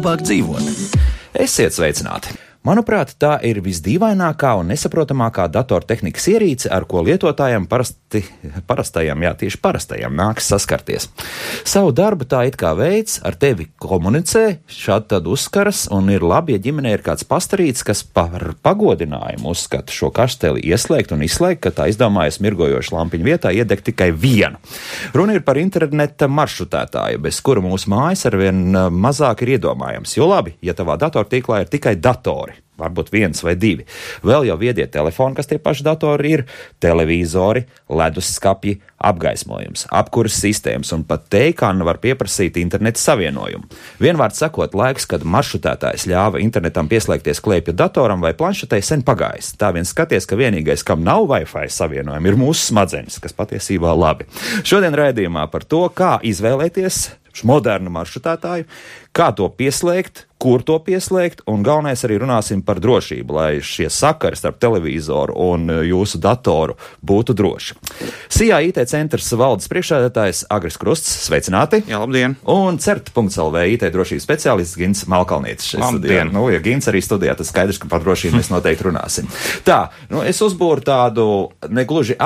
labāk dzīvot. Esiet sveicināti! Manuprāt, tā ir visdīvainākā un nesaprotamākā datortehnikas ierīce, ar ko lietotājiem parastajam nākas saskarties. Savu darbu tā it kā veids, ar tevi komunicē, šādi tad uzskaras, un ir labi, ja ģimenē ir kāds pastarīts, kas par pagodinājumu uzskata šo kasteli ieslēgt un izslēgt, ka tā izdomājas mirgojošu lampiņu vietā iedegt tikai vienu. Runa ir par interneta maršrutētāju, bez kura mūsu mājas arvien mazāk ir iedomājams. Jo labi, ja tavā datortīklā ir tikai datori. Varbūt viens vai divi. Vēl jau viedie telefoni, kas tie paši datori ir, televizori, leduskapji, apgaismojums, apkuras sistēmas un pat teikāna var pieprasīt interneta savienojumu. Vienvārds sakot, laiks, kad maršrutētājs ļāva internetam pieslēgties klēpja datoram vai planšetei, sen pagājis. Tā vien skaties, ka vienīgais, kam nav Wi-Fi savienojumu, ir mūsu smadzenes, kas patiesībā labi. Šodien raidījumā par to, kā izvēlēties modernu maršrutētāju, kā to pieslēgt, kur to pieslēgt, un galvenais arī runāsim par drošību, lai šie sakari starp televizoru un jūsu datoru būtu droši. SIA IT centrs valdes priekšsēdētājs Agris Krusts, sveicināti! Jā, labdien! Un CERT.lv IT drošības speciālists Gins Malkalnietis. Labdien! Ja Gins arī studijā, tas skaidrs, ka par drošību mēs noteikti runāsim. Tā, es uzbūru tādu negluži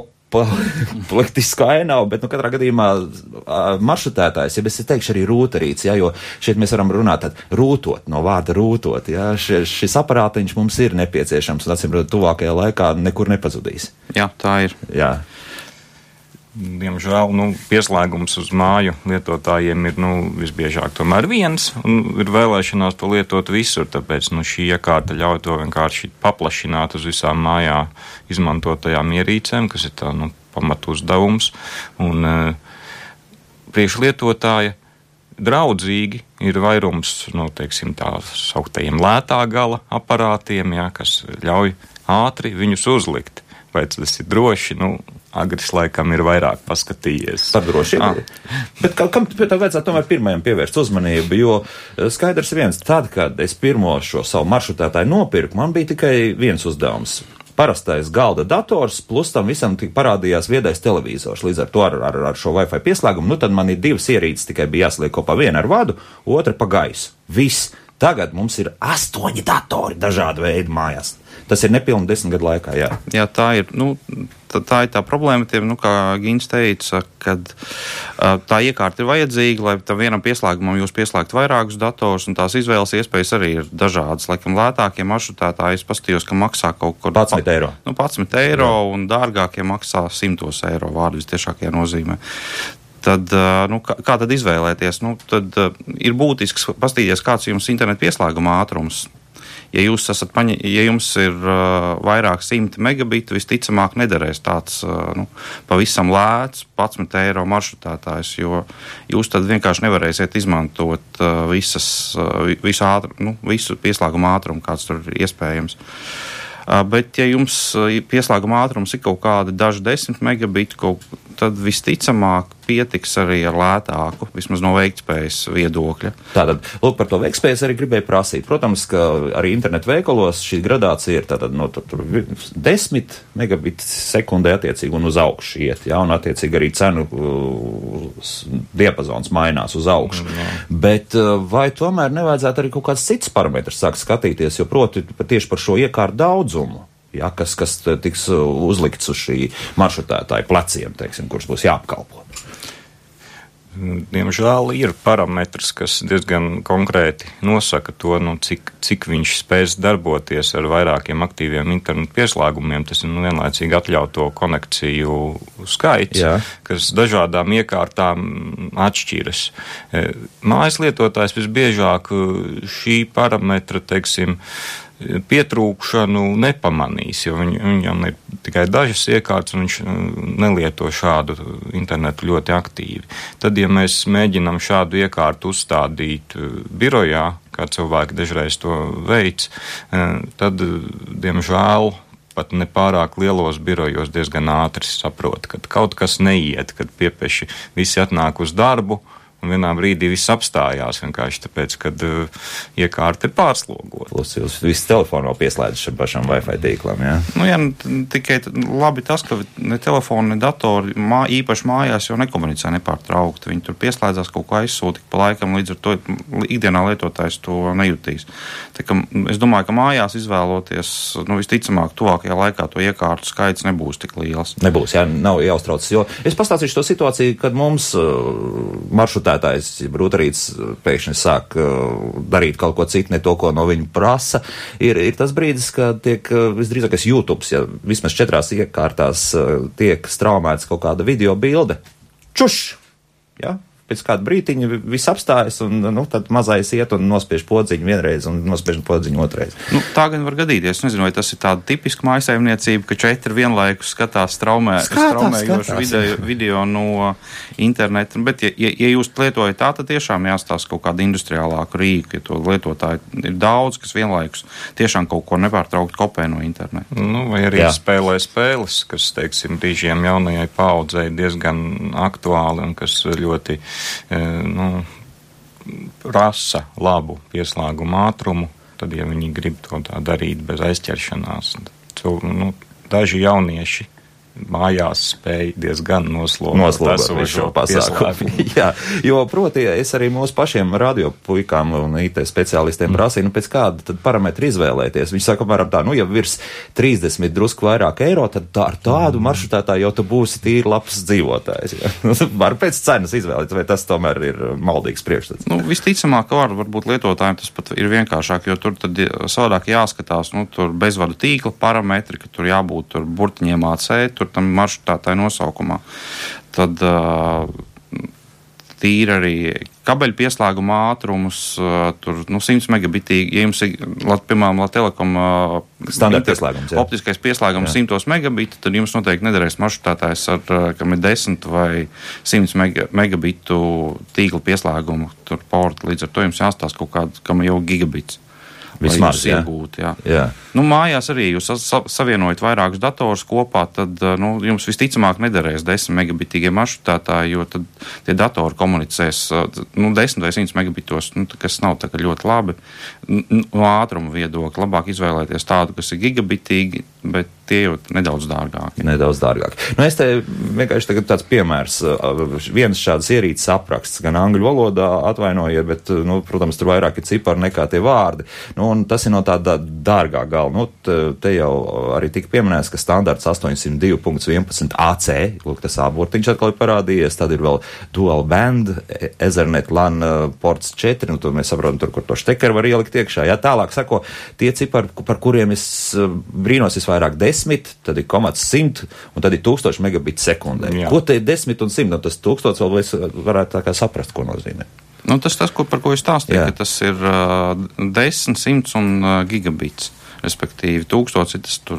politisku ainavu, bet katrā gadījumā maršrutētājs, ja es teikšu arī rūterīts, jo šeit mēs varam runāt rūtot, no vārda rūtot, šis aparātiņš mums ir nepieciešams, un atcīm redzot, tuvākajā laikā nekur nepazudīs. Jā, tā ir. Jā. Diemžēl, pieslēgums uz māju lietotājiem ir, visbiežāk tomēr viens, un ir vēlēšanās to lietot visur, tāpēc, šī iekārta ļauj to vienkārši paplašināt uz visām mājā izmantotajām ierīcēm, kas ir tā, pamatu uzdevums, un priekšlietotāja draudzīgi ir vairums, tā sauktajiem lētā gala aparātiem, kas ļauj ātri viņus uzlikt. Vai tas ir droši? Agris laikam ir vairāk paskatījies. Par drošību. Bet kam tā vajadzētu tomēr pirmajam pievērst uzmanību, jo skaidrs viens, tad, kad es pirmo šo savu maršrutētāju nopirku, man bija tikai viens uzdevums. Parastais galda dators, plus tam visam parādījās viedais televizors. Līdz ar to ar šo Wi-Fi pieslēgumu, tad man ir divas ierīces, tikai bija jāsliek kopā, viena ar vadu, otra pa gaisu. Viss. Tagad mums ir 8 datori dažādu veidu mājās. Tas ir nepilni 10 gadu laikā, jā. Jā, tā ir. Tā ir tā problēma, kā Gins teica, kad tā iekārta ir vajadzīga, lai tam vienam pieslēgumam jūs pieslēgt vairākus datorus, un tās izvēles iespējas arī ir dažādas. Laikam lētākie maršrutētāji, es paskatījos, ka maksā kaut kur 11 eiro. 11 eiro, un dārgākie maksā 100 eiro vārdu vistiešākajā nozīmē. Tad, kā tad izvēlēties? Tad ir būtisks paskatīties, kāds jums internetu pieslēguma ātrums. Ja jums ir vairāk 100 megabitu, visticamāk nederēs tāds pavisam lēts 11 eiro maršrutētājs, jo jūs tad vienkārši nevarēsiet izmantot visu pieslēguma ātrumu, kāds tur ir iespējams. Bet, ja jums pieslēguma ātrums ir kaut kādi daži 10 megabitu, tad visticamāk pietiks arī ar lētāku, vismaz no veiktspējas viedokļa. Tātad, par to veiktspējas arī gribēju prasīt. Protams, ka arī internetu veikalos šī gradācija ir tātad 10 megabits sekundē attiecīgi un uz augšu iet, un attiecīgi arī cenu diapazons mainās uz augšu. Bet vai tomēr nevajadzētu arī kaut kāds cits parametrs sākt skatīties, jo proti tieši par šo iekārtu daudzumu, kas tiks uzlikts uz šī maršrutētāja pleciem, kurus būs jāapkalpo? Diemžēl ir parametrs, kas diezgan konkrēti nosaka to, cik viņš spēs darboties ar vairākiem aktīviem internetu pieslēgumiem. Tas ir vienlaicīgi atļauto konekciju skaits, kas dažādām iekārtām atšķiras. Mājas lietotājs visbiežāk šī parametra, pietrūkšanu nepamanīs, jo viņam ir tikai dažas iekārtas un viņš nelieto šādu internetu ļoti aktīvi. Tad, ja mēs mēģinam šādu iekārtu uzstādīt birojā, kā cilvēki dažreiz to veids, tad, diemžēl, pat nepārāk lielos birojos diezgan ātri saprot, kad kaut kas neiet, kad piepeši visi atnāk uz darbu, un vienā brīdī viss apstājās vienkārši tāpēc, kad iekārta ir pārslogota. Plus jūs visi telefonu vēl pieslēdz šim pašam Wi-Fi tīklam, jā? Nu, jā, tikai labi tas, ka ne telefoni, ne datori īpaši mājās jau nekomunicē nepārtraukti. Viņi tur pieslēdzās kaut ko aizsūtīt pa laikam, līdz ar to ikdienā lietotājs to nejutīs. Tā kā es domāju, ka mājās izvēloties, visticamāk, tuvākajā laikā to iekārtu skaits nebūs tik liels. Nebūs, jā, nav jāuztraucas, jo es pastāstīšu to situāciju, kad mums maršrutētājs, rūtarīts pēkšņi sāk darīt kaut ko citu, ne to, ko no viņa prasa. Ir tas brīdis, kad tiek visdrīzākais YouTube, ja vismaz 4 iekārtās tiek straumēts kaut kāda video bilde. Čuš! Ja? Pēc kāda brītiņa viss apstājas, un tad mazais iet un nospiež podziņu vienreiz un nospiež podziņu otrais. Tā gan var gadīties. Es nezinu, vai tas ir tāda tipiska mājsaimniecība, ka 4 vienlaikus skatās straumējošu video no interneta. Bet, ja jūs lietojat tā, tad tiešām jāstāsta kaut kādu industriālāku rīku, ja to lietotāji ir daudz, kas vienlaikus tiešām kaut ko nepārtraukt kopē no interneta. Vai arī spēlē spēles, kas, teiksim, brīžiem jaunajai paaudzei diezgan aktuāli un kas ļoti prasa labu pieslēgumu ātrumu, tad, ja viņi grib to tā darīt bez aizķeršanās, daži jaunieši mājās spēja diezgan noslogot šo pasākumu. Jā, jo, proti, es arī mūsu pašiem radiopuikām un IT speciālistiem prasīju, pēc kāda tad parametri izvēlēties. Viņi saka, apmēram tā, ja virs 30 drusku vairāk eiro, tad ar tādu maršrutētāju jau tu būsi tīri labs dzīvotājs. Var pēc cenas izvēlēties, vai tas tomēr ir maldīgs priekšstats? Visticamāk, varbūt lietotājiem tas pat ir vienkāršāk, jo tur tad savādāk jāskatās, tur bezvadu tīkla parametri, ka tur jābūt tur burtiņiem AC, tur tam maršrutētāju nosaukumā. Tad tīri arī kabeļu pieslēguma ātrums, tur 100 megabitīgi, ja jums ir, piemēram, Telekom optiskais pieslēgums 100 megabitu, tad jums noteikti nederēs maršrutētājs kam ir 10 vai 100 megabitu tīkla pieslēgumu tur portu, līdz ar to jums jāstāsta kaut kādu, kam jau gigabits. Vismaz, iegūt, jā. Mājās arī jūs savienojat vairākus datorus kopā, tad jums visticamāk nederēs 10 megabitīgie maršrutētāji, jo tad tie datori komunicēs 10 vai 100 megabitos, kas nav tā kā ļoti labi. No ātruma viedokļa labāk izvēlēties tādu, kas ir gigabitīgi, bet tie jau nedaudz dārgāki. Es te vienkārši tagad tāds piemērs. Viens šāds ierīces apraksts, gan angļu valodā atvainojiet, bet, protams, tur vairāk ir cipari nekā tie vārdi. Un tas ir no tāda dārgā gala. Te jau arī tika pieminēts, ka standarts 802.11 AC, lūk, tas ābortiņš atkal ir parādījies, tad ir vēl dual band, Ethernet LAN ports 4, to mēs saprotam tur, kur to štekeru var ielikt iekšā. Jā, tālāk sako, tie cipari, par kuriem es brīnos visvairāk 10, tad ir 100 un tad ir 1000 megabits sekundē. Jā. Ko te ir 10 un 100? Tas 1000 vēl es varētu tā kā saprast, ko nozīmē. Tas, par ko es stāstīju, ka tas ir 10, 100 un gigabits. Respektīvi, 1000 ir tas tur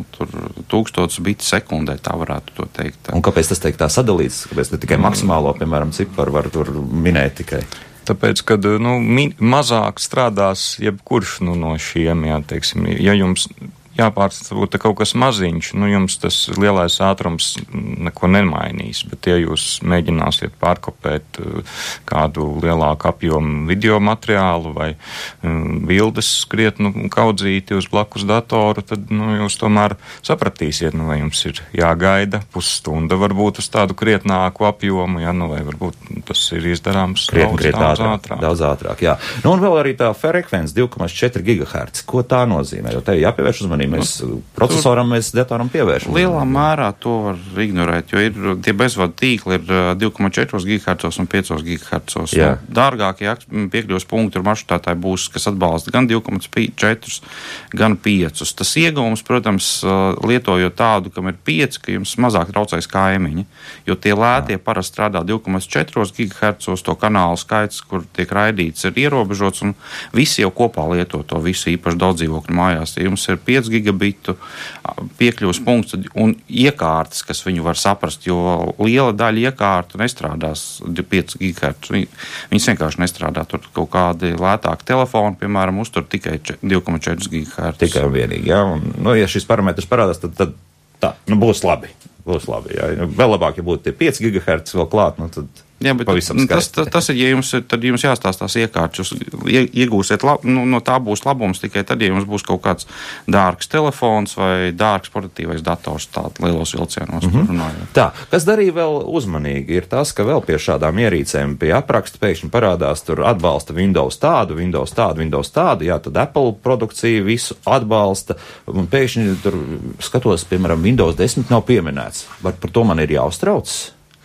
1000 biti sekundē, tā varētu to teikt. Un kāpēc tas tiek tā sadalīts? Kāpēc ne tikai maksimālo, piemēram, ciparu var tur minēt tikai? Tāpēc, kad mazāk strādās jebkurš no šiem, teiksim, ja jums jāpārstāvot kaut kas maziņš, jums tas lielais ātrums neko nemainīs, bet ja jūs mēģināsiet pārkopēt kādu lielāku apjomu video materiālu vai bildes krietnu kaudzīti uz blakus datoru, tad jūs tomēr sapratīsiet, vai jums ir jāgaida pusstunda varbūt uz tādu krietnāku apjomu, vai varbūt tas ir izdarāms daudz ātrāk. Jā. Un vēl arī tā frekvence 2,4 GHz. Ko tā nozīmē? Jo te jāpievērš uzmanību. Procesoram mēs datoram pievēršam. Lielā mērā to var ignorēt, jo ir tie bezvadu tīkli ir 2,4 GHz un 5 GHz. Dārgākie piekļuvas punkti ar maršrutētāju būs, kas atbalsta gan 2,4, gan 5. Tas ieguvums, protams, lietojot tādu, kam ir 5, ka jums mazāk traucēs kaimiņi, jo tie lētie parasti strādā 2,4 GHz, to kanālu skaits, kur tiek raidīts, ir ierobežots, un visi jau kopā lieto to visu, īpaši daudz dzīvokļu mājās. Ja jums ir 5 gigabitu piekļuvas punkts un iekārtas, kas viņu var saprast, jo liela daļa iekārtu nestrādās 5 GHz. Viņas vienkārši nestrādā. Tur kaut kādi lētāki telefoni, piemēram, uztur tikai 2,4 GHz. Tikai un vienīgi, jā. Un, ja šis parametrs parādās, tad tā, būs labi. būs labi. Jā. Vēl labāk, ja būtu tie 5 GHz vēl klāt, nu tad jā, bet tas ir, ja tad jums jāstāsta tās iekārtas. Jūs iegūsiet, no tā būs labums tikai tad, ja jums būs kaut kāds dārgs telefons vai dārgs portatīvais dators, tādu lielos vilcienos runājot. Tā, kas darīja vēl uzmanīgi, ir tas, ka vēl pie šādām ierīcēm pie apraksta pēkšņi parādās tur atbalsta Windows tādu, jā, tad Apple produkcija visu atbalsta, un pēkšņi tur skatos, piemēram, Windows 10 nav pieminēts. Vai par to man ir jāuztrauc?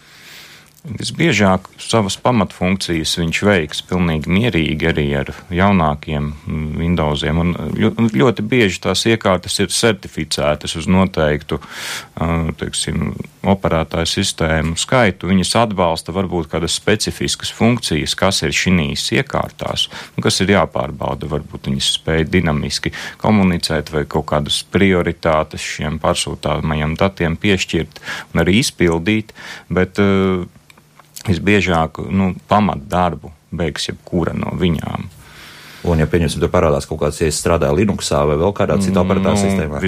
Visbiežāk savas pamatfunkcijas viņš veiks pilnīgi mierīgi arī ar jaunākiem Windowsiem, un ļoti bieži tās iekārtas ir certificētas uz noteiktu, teiksim, operētāju sistēmu skaitu. Viņas atbalsta varbūt kādas specifiskas funkcijas, kas ir šīs iekārtās, kas ir jāpārbauda, varbūt viņas spēj dinamiski komunicēt vai kaut kādas prioritātes šiem pārsūtāmajiem datiem piešķirt un arī izpildīt, bet visbiežāk pamatdarbu beigs jebkura no viņām. Un, ja pieņemsim, tur parādās kaut kāds, ja es strādāju Linuxā vai vēl kādā citā operatāra sistēmā?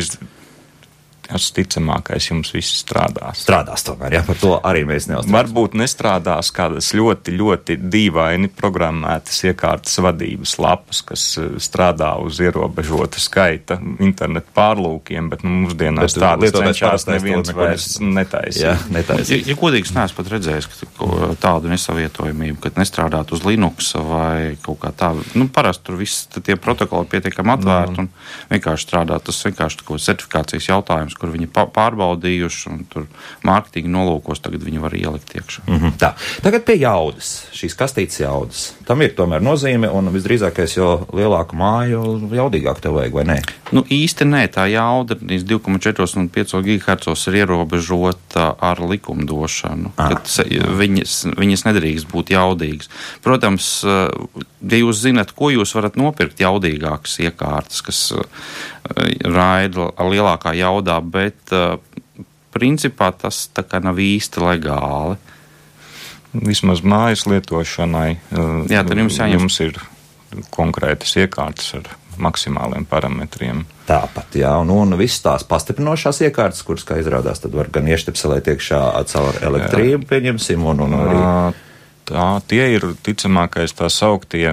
Tas ticamākais jums viss strādās. Strādās tomēr, jā, par to arī mēs neuztraucamies. Varbūt nestrādās kādas ļoti, ļoti dīvaini programmētas iekārtas vadības lapas, kas strādā uz ierobežota skaita internetu pārlūkiem, bet mūsdienās tādas cenšas neviens vairs netaisīt. Jā, netaisīt. Ja godīgs neesmu pat redzējis tādu nesavietojamību, kad nestrādāt uz Linux vai kaut kā tā, parasti tur viss tie protokoli pietiekami atvērti un vienkārši strādāt. Tas vienkārši kaut certifikācijas jautājums, kur viņi pārbaudījuši, un tur mārketinga nolūkos tagad viņi var ielikt iekšā. Tā. Tagad pie jaudas, šīs kastītes jaudas. Tam ir tomēr nozīme, un visdrīzākais, jo lielāku māju, jaudīgāk tev vajag, vai nē? Īsti nē, tā jauda 2,4 un 5 GHz ir ierobežota ar likumdošanu, kad viņas nedrīkst būt jaudīgas. Protams, ja jūs zinat, ko jūs varat nopirkt jaudīgākas iekārtas, kas raida lielākā jaudā, bet principā tas tā kā nav īsti legāli. Vismaz mājas lietošanai jā, tad jums ir konkrētas iekārtas ar maksimāliem parametriem. Tāpat, jā, un visas tās pastiprinošās iekārtas, kuras, kā izrādās, tad var gan ieštepselēt iekšā caur elektrību, pieņemsim, un arī... Tie ir ticamākais tā sauktie,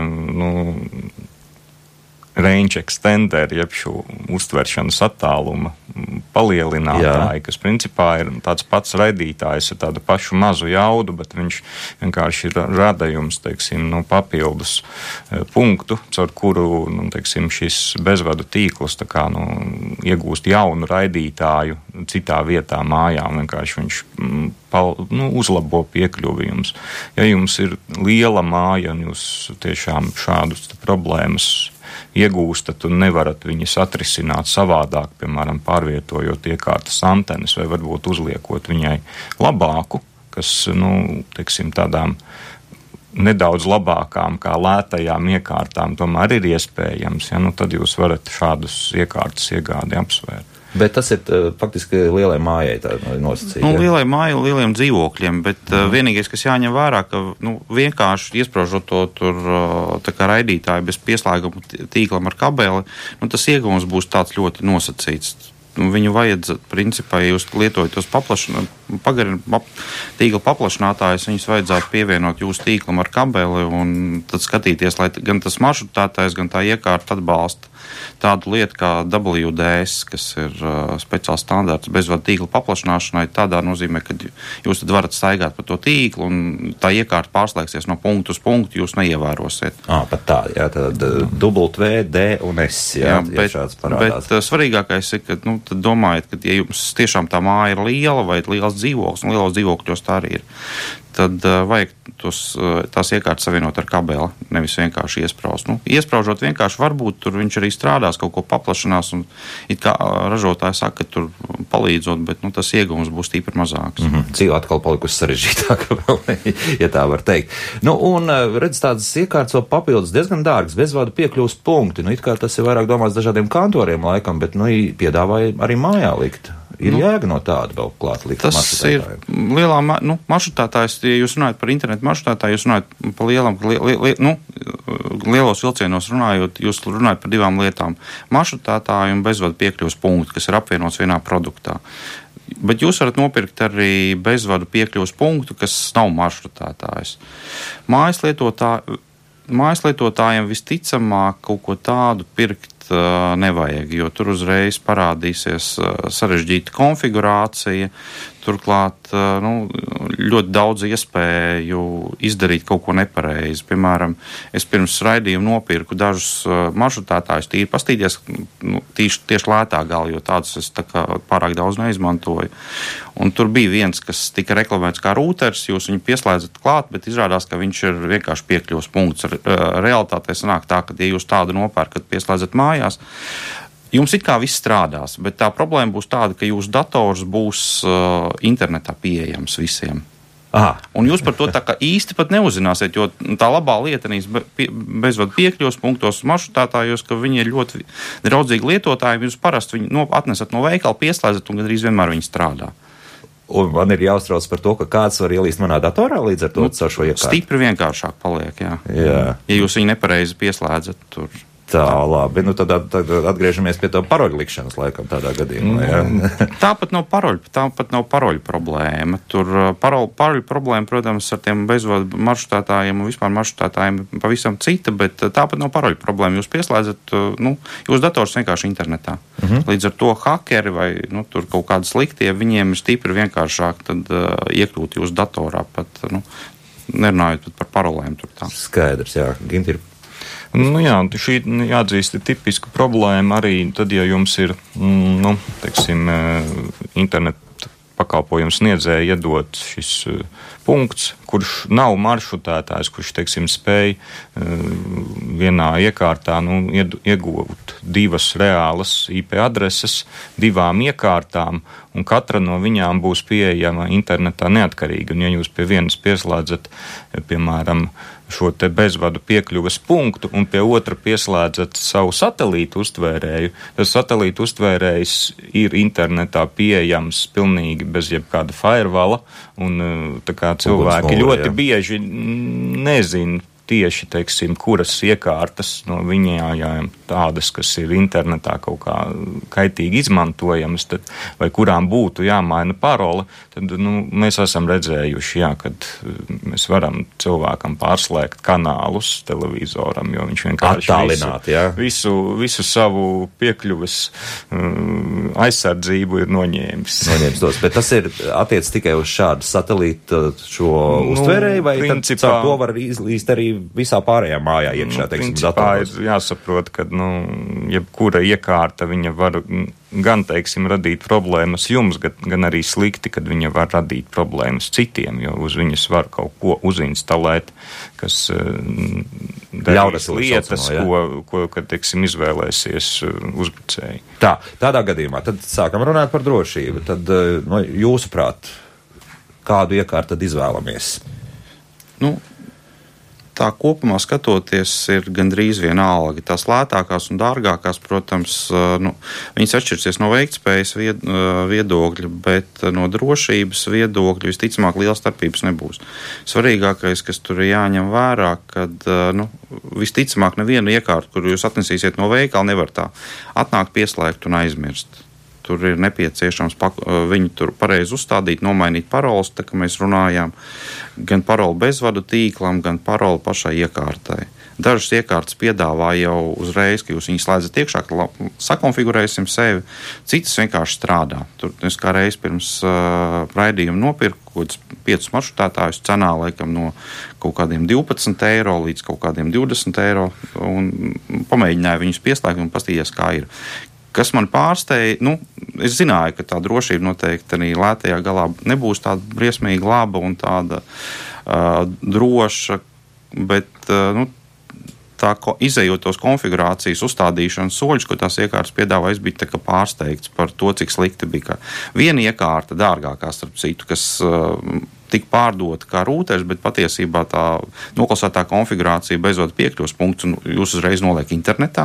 range extender, jeb šo uztveršanas attāluma palielinātāji, kas principā ir tāds pats raidītājs ar tādu pašu mazu jaudu, bet viņš vienkārši ir radījums, teiksim, papildus punktu, caur kuru, teiksim, šis bezvadu tīkls tā kā, iegūst jaunu raidītāju citā vietā mājā, vienkārši viņš uzlabo piekļuvi jums. Ja jums ir liela māja un jūs tiešām šādus problēmas iegūstat un nevarat viņas atrisināt savādāk, piemēram, pārvietojot iekārtas antenes vai varbūt uzliekot viņai labāku, kas, teiksim, tādām nedaudz labākām kā lētajām iekārtām tomēr ir iespējams, tad jūs varat šādus iekārtas iegādi apsvērt. Bet tas ir faktiski lielai mājai tā nosacīta. Lielai mājai un lieliem dzīvokļiem, bet vienīgais, kas jāņem vērā, ka vienkārši iespraužot to tur tā kā raidītāju bez pieslēguma tīklam ar kabeli, tas ieguvums būs tāds ļoti nosacīts. Viņu vajadzētu, principā, ja jūs lietojat tos tīkla paplašinātājus, viņus vajadzētu pievienot jūsu tīklam ar kabeli un tad skatīties, lai gan tas maršrutētājs, gan tā iekārta atbalsta tādu lietu kā WDS, kas ir speciāls standarts bezvadu tīkla paplašināšanai, tādā nozīmē, ka jūs tad varat staigāt pa to tīklu un tā iekārta pārslēgsies no punktu uz punktu, jūs neievērosiet. Pat tā, jā, tad W, D un S, jā, ja šāds parādās. Bet svarīgākais ir, ka, tad domājiet, ka ja jums tiešām tā māja ir liela vai liels dzīvoklis, un lielos dzīvokļos tā arī ir, tad vajag tās iekārtas savienot ar kabeli, nevis vienkārši iespraust. Iespraužot vienkārši varbūt tur viņš arī strādās, kaut ko paplašinās, un it kā ražotāji saka, ka tur palīdzot, bet tas ieguvums būs tīpri mazāks. Dzīve atkal palikusi sarežģītāka vēl, ja tā var teikt. Un redz, tādas iekārtas vēl papildus diezgan dārgas, bezvadu piekļuvas punkti. It kā tas ir vairāk domāts dažādiem kantoriem laikam, bet piedāvāja arī mājā likt. Ir jēga no tāda vēl klāt likt maršrutētājiem. Tas ir lielā maršrutētājs, ja jūs runājat par internetu maršrutētāju, jūs runājat par lielos vilcienos runājot, jūs runājat par divām lietām. Maršrutētāju un bezvadu piekļuvas punktu, kas ir apvienots vienā produktā. Bet jūs varat nopirkt arī bezvadu piekļuvas punktu, kas nav maršrutētājs. Mājaslietotājiem visticamāk kaut ko tādu pirkt nevajag, jo tur uzreiz parādīsies sarežģīta konfigurācija. Turklāt ļoti daudz iespēju izdarīt kaut ko nepareizi. Piemēram, es pirms raidījuma nopirku dažus maršrutētājus tīri pastīties, tieši lētā galā, jo tādus es pārāk daudz neizmantoju. Un tur bija viens, kas tika reklamēts kā rūters, jūs viņu pieslēdzat klāt, bet izrādās, ka viņš ir vienkārši piekļuvas punkts. Realitātē sanāk tā, ka ja jūs tādu nopērkat, pieslēdzat mājās, jums it kā viss strādās, bet tā problēma būs tāda, ka jūsu dators būs internetā pieejams visiem. Aha. Un jūs par to tā kā īsti pat neuzzināsiet, jo tā labā lietanīs bezvadu piekļuvas punktos maršrutētājos, ka viņi ir ļoti draudzīgi lietotāji, jūs parasti viņu atnesat no veikala, pieslēdzat un gandrīz vienmēr viņi strādā. Un man ir jāuztrauc par to, ka kāds var ielīst manā datorā līdz ar to caur šo iekārtu. Stipri vienkāršāk paliek, jā. Ja jūs viņu nepareizi pieslēdzat tur. Tā, labi. Tad atgriežamies pie to paroļu likšanas laikam tādā gadījumā. Ja? Tāpat nav paroļu problēma. Tur paroļu problēma, protams, ar tiem bezvadu maršrutētājiem un vispār maršrutētājiem pavisam cita, bet tāpat nav paroļu problēma. Jūs pieslēdzat, jūs dators vienkārši internetā. Līdz ar to hakeri vai tur kaut kādi sliktie, viņiem ir stipri vienkāršāk tad iekļūt jūsu datorā pat, nerunājot pat par parolēm tur tā. Skaidrs, jā. Ginti ir. Jā, šī jāatzīst ir tipiska problēma arī tad, ja jums ir, internet pakalpojums sniedzēja iedot šis punkts, kurš nav maršrutētājs, kurš, spēj vienā iekārtā iegūt divas reālas IP adreses, divām iekārtām, un katra no viņām būs pieejama internetā neatkarīgi. Un ja jūs pie vienas pieslēdzat, piemēram, šo te bezvadu piekļuvas punktu un pie otra pieslēdzat savu satelītu uztvērēju, tas satelītu uztvērējs ir internetā pieejams pilnīgi bez jebkāda firewalla, un tā kā cilvēki ļoti bieži nezin tieši, kuras iekārtas no viņām tādas, kas ir internetā kaut kā kaitīgi izmantojamas, vai kurām būtu jāmaina parole, tad mēs esam redzējuši, kad mēs varam cilvēkam pārslēgt kanālus televizoram, jo viņš vienkārši visu savu piekļuves aizsardzību ir noņēmis tos, bet tas ir attiec tikai uz šādu satelītu šo uztvērēju, vai principā, tad caur to var izlīst arī visā pārējā mājā iekšā, principā ir jāsaprot, ka, jebkura iekārta viņa var gan, radīt problēmas jums, gan arī slikti, kad viņa var radīt problēmas citiem, jo uz viņas var kaut ko uzinstalēt, kas darīs lietas, ko izvēlēsies uzbrucēji. Tādā gadījumā, tad sākam runāt par drošību. Tad, jūsuprāt, kādu iekārtu tad izvēlamies? Tā kopumā skatoties ir gandrīz vienalga. Tās lētākās un dārgākās, protams, viņas atšķirsies no veiktspējas viedokļa, bet no drošības viedokļa visticamāk liela starpības nebūs. Svarīgākais, kas tur ir jāņem vērā, kad visticamāk nevienu iekārtu, kur jūs atnesīsiet no veikala, nevar tā atnākt, pieslēgt un aizmirst. Tur ir nepieciešams viņu tur pareizi uzstādīt, nomainīt paroles, tā kā mēs runājām, gan paroli bezvadu tīklam, gan paroli pašai iekārtai. Dažas iekārtas piedāvā jau uzreiz, ka jūs viņus slēdzat iekšā, ka sakonfigurēsim sevi, citas vienkārši strādā. Tur es kā reiz pirms raidījuma nopirku kaut kādus 5 maršrutētājus cenā laikam no kaut kādiem 12 eiro līdz kaut kādiem 20 eiro un pamēģināju viņus pieslēgt un paskatīties, kā ir. Kas man pārsteidza, es zināju, ka tā drošība noteikti arī lētajā galā nebūs tāda briesmīgi laba un tāda droša, bet tā izejot tos konfigurācijas uzstādīšanas soļus, ko tās iekārtas piedāvā, es biju tā kā pārsteigts par to, cik slikti bija. Viena iekārta, dārgākā starp citu, kas tika pārdota kā rūters, bet patiesībā tā noklasētā konfigurācija bezvadu piekļuvas punkts un jūs uzreiz noliek internetā.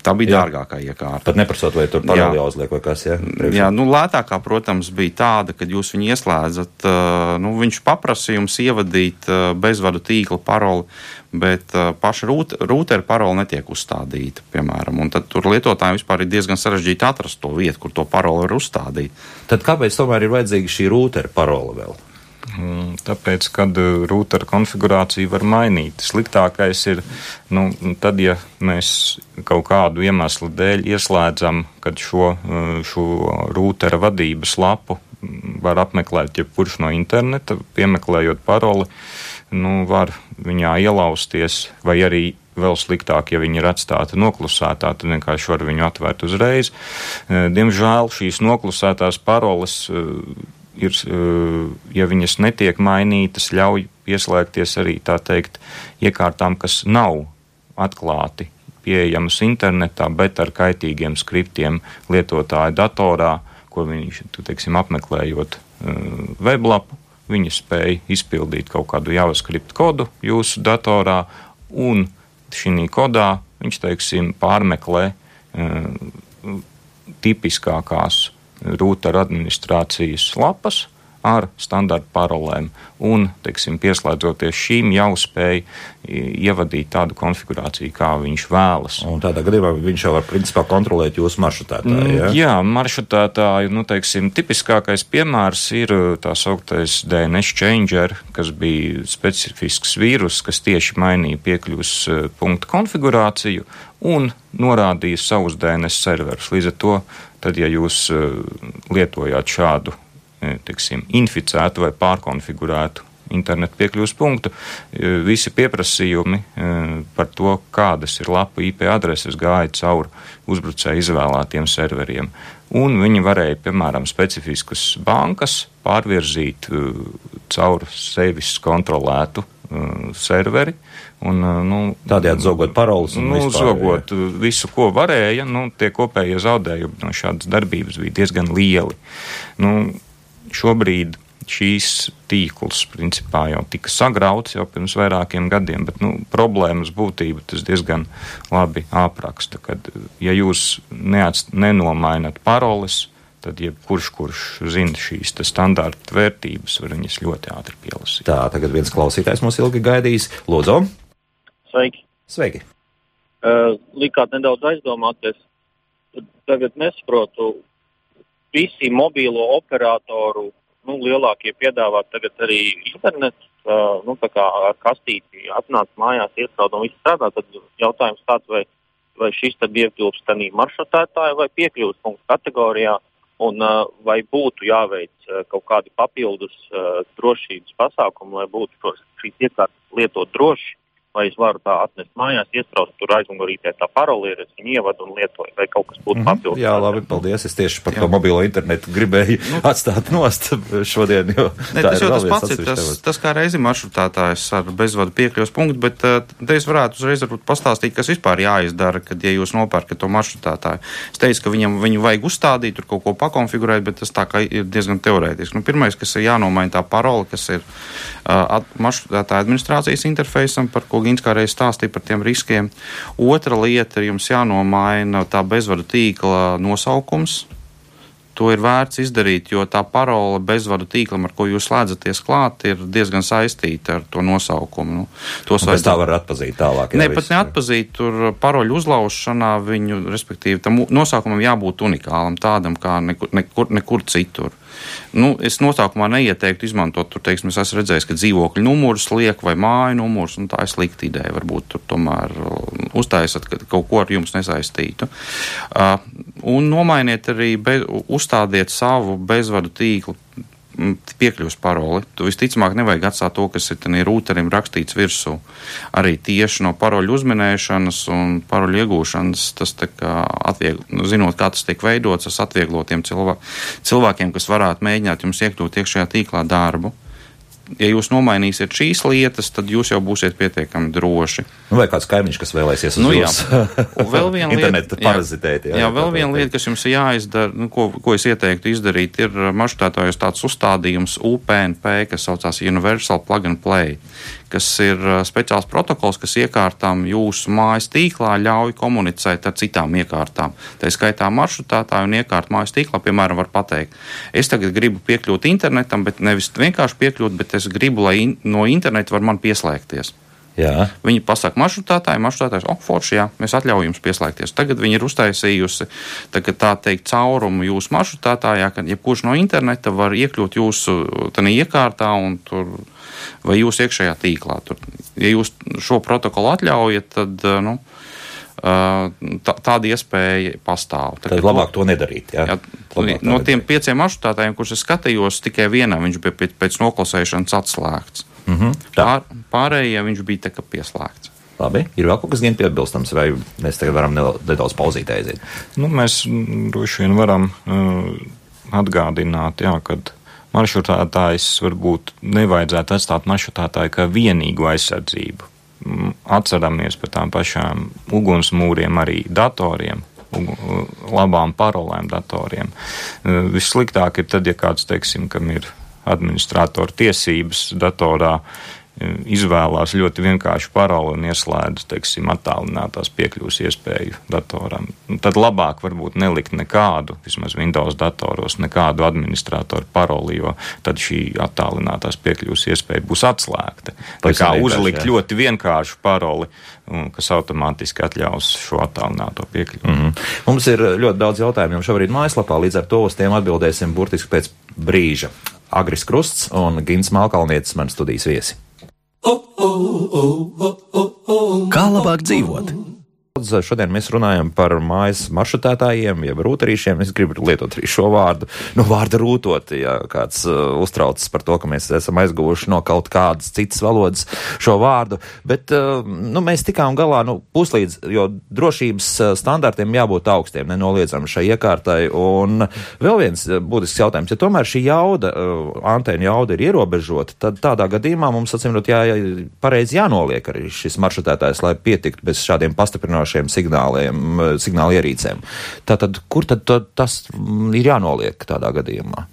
Tā bija dārgākā iekārta. Pat neprasot, vai tur paroli jāuzliek vai kas, ja? Jā, lētākā, protams, bija tāda, kad jūs viņu ieslēdzat, viņš paprasa jums ievadīt bezvadu tīkla paroli, bet paša rūtera paroli netiek uzstādīta, piemēram, un tad tur lietotājiem vispār ir diezgan sarežģīti atrast to vietu, kur to paroli var uzstādīt. Tad kāpēc tomēr ir vajadzīga šī rūtera parola vēl? Tāpēc, kad rūtera konfigurācija var mainīt. Sliktākais ir, tad, ja mēs kaut kādu iemeslu dēļ ieslēdzam, kad šo rūtera vadības lapu var apmeklēt jebkurš no interneta, piemeklējot paroli, var viņā ielausties, vai arī vēl sliktāk, ja viņi ir atstāti noklusētā, tad vienkārši var viņu atvērt uzreiz. Diemžēl šīs noklusētās paroles ja viņas netiek mainītas, ļauj pieslēgties arī, tā teikt, iekārtām, kas nav atklāti pieejamas internetā, bet ar kaitīgiem skriptiem lietotāja datorā, ko viņš, teiksim, apmeklējot weblapu, viņi spēj izpildīt kaut kādu JavaScript kodu jūsu datorā, un šī kodā viņš, teiksim, pārmeklē tipiskākās rūtera administrācijas lapas ar standarta parolēm un, teiksim, pieslēdzoties šīm jau spēj ievadīt tādu konfigurāciju, kā viņš vēlas. Un tādā gadījumā viņš jau var, principā, kontrolēt jūsu maršrutētāju, ja? Jā, maršrutētāju, teiksim, tipiskākais piemērs ir tā sauktais DNS changer, kas bija specifisks vīrus, kas tieši mainīja piekļuvas punktu konfigurāciju un norādīja savus DNS serverus. Līdz ar to, tad, ja jūs lietojāt šādu, teiksim, inficētu vai pārkonfigurētu internetu piekļuvas punktu, visi pieprasījumi par to, kādas ir lapa IP adreses, gāja cauri uzbrucēju izvēlētiem serveriem. Un viņi varēja, piemēram, specifiskas bankas pārvirzīt caur sevis kontrolētu serveri. Tādējādi zogot paroles un vispār. Zogot visu, ko varēja, tie kopējie zaudējumi no šādas darbības bija diezgan lieli. Šobrīd šīs tīkls principā jau tika sagrauts jau pirms vairākiem gadiem, bet problēmas būtību tas diezgan labi apraksta, kad ja jūs nenomainat paroles, tad jebkurš, kurš zina šīs standarta vērtības, var viņas ļoti ātri pielasīt. Tā, tagad viens klausītājs mums ilgi gaidīs. Lūdzu. Sveiki. Sveiki. Likāt nedaudz aizdomāties. Tagad nesaprotu, visi mobīlo operatoru, lielākie piedāvāt tagad arī internetu, tā kā ar kastīti atnāc mājās, iestrādā un viss strādā, tad jautājums tāds, vai šis tad ietilpst tādā maršrutētāja vai piekļuvas punktu kategorijā, un vai būtu jāveic kaut kādi papildus drošības pasākumi, lai būtu šīs iekārtas lietot droši, vai es varu tā atnest mājās, iestraust tur aizmugurītē tā paroli, es viņu ievadu un lietoju, vai kaut kas būtu papildus. Jā, labi, paldies. Es tieši par to mobilo internetu gribēju atstāt nost šodien, jo tas jau tas pats ir, tas kā reizi maršrutētājs ar bezvadu piekļuvas punktu, bet te es varētu uzreiz pastāstīt, kas vispār jāizdara, kad, ja jūs nopērkat to maršrutētāju. Es teicu, ka viņu vajag uzstādīt, tur kaut ko pakonfigurēt, bet tas tā kā ir diezgan teorētiski. Pirmais, kas ir jānomaina tā paroli, kas ir maršrutētāja administrācijas interfeisam, par ko Gins kā reiz stāstīja par tiem riskiem. Otra lieta ir jums jānomaina tā bezvadu tīkla nosaukums. To ir vērts izdarīt, jo tā parola bezvadu tīklam, ar ko jūs slēdzaties klāt, ir diezgan saistīta ar to nosaukumu. Pēc tā var atpazīt tālāk. Ne, pat neatpazīt, tur paroļu uzlaušanā viņu, respektīvi, tam nosaukumam jābūt unikālam, tādam kā nekur citur. Es nosaukumā neieteiktu izmantot, tur, teiksim, es esmu redzējis, ka dzīvokļu numurus liek vai māju numurus, un tā ir slikta ideja. Varbūt tur tomēr uztaisat, ka kaut ko ar jums nesaistītu. Un nomainiet arī, uzstādiet savu bezvadu tīklu piekļuvas paroli. Tu visticamāk nevajag atstāt to, kas ir rūterim rakstīts virsū. Arī tieši no paroļu uzminēšanas un paroļu iegūšanas, tas tā kā zinot, kā tas tiek veidots, tas atvieglo tiem cilvēkiem, kas varētu mēģināt jums iekļūt iekšējā tīklā darbu. ja jūs nomainīsiet šīs lietas, tad jūs jau būsiet pietiekami droši. Vai kāds kaimiņš, kas vēlēsies uz internetu parazitēt. Vēl viena lieta, kas jums jāizdara, ko es ieteiktu izdarīt, ir maršrutētājos tāds uzstādījums UPnP, kas saucās Universal Plug and Play, kas ir speciāls protokols, kas iekārtām jūsu mājas tīklā ļauj komunicēt ar citām iekārtām. Tā skaitā maršrutētāju un iekārtu mājas tīklā, piemēram, var pateikt, es tagad gribu piekļūt internetam, bet nevis vienkārši piekļūt, bet es gribu, lai no interneta var man pieslēgties. Jā. Viņi pasaka maršrutētājs, forši, jā, mēs atļaujam jums pieslēgties. Tagad viņi ir uztaisījusi, tā teikt, caurumu jūsu maršrutētājā, ka jebkurš no interneta var iekļūt jūsu tanī iekārtā un tur, vai jūsu iekšējā tīklā. Tur. Ja jūs šo protokolu atļaujat, tad, tāda iespēja pastāv. Tad labāk to nedarīt, jā? No tiem 5 maršrutētājiem, kurus es skatījos, tikai vienam viņš bija pēc noklusēšanas atslēgts. Pārējie viņš bija tā kā pieslēgts. Labi, ir vēl kaut kas gan piebilstams, vai mēs tagad varam nedaudz pauzīt aiziet? Mēs droši vien varam atgādināt, kad maršrutētājs varbūt nevajadzētu atstāt maršrutētāju kā vienīgu aizsardzību. Atceramies par tām pašām ugunsmūriem arī datoriem, labām parolēm datoriem. Vissliktāk ir tad, ja kāds, teiksim, kam ir administrātora tiesības datorā, izvēlās ļoti vienkāršu paroli un ieslēdz, teiksim, attālinātās piekļuves iespēju datoram. Tad labāk varbūt nelikt nekādu, vismaz Windows datoros, nekādu administrātoru paroli, jo tad šī attālinātās piekļuves iespēja būs atslēgta. Tā kā uzlikt ļoti vienkāršu paroli, kas automātiski atļaus šo attālināto piekļuvi. Mums ir ļoti daudz jautājumu jau šobrīd mājaslapā, līdz ar to uz tiem atbildēsim burtiski pēc brīža. Agris Krusts un Gins Malkalnietis, man studijas viesi. Kā labāk dzīvot? Šodien mēs runājam par mājas maršrutētājiem, jeb rūterīšiem. Es gribu lietot arī šo vārdu. Vārdu rūtot, ja kāds uztraucas par to, ka mēs esam aizguvuši no kaut kādas citas valodas šo vārdu. Bet mēs tikām galā puslīdz, jo drošības standartiem jābūt augstiem, nenoliedzami šai iekārtai. Un vēl viens būtisks jautājums, ja tomēr šī jauda, antēna jauda ir ierobežota, tad tādā gadījumā mums atsimrot pareizi jānoliek arī šis maršrutētājs, lai pietiktu bez šādiem pastiprinošiem signāla ierīcēm. Tātad, kur tad tas ir jānoliek tādā gadījumā?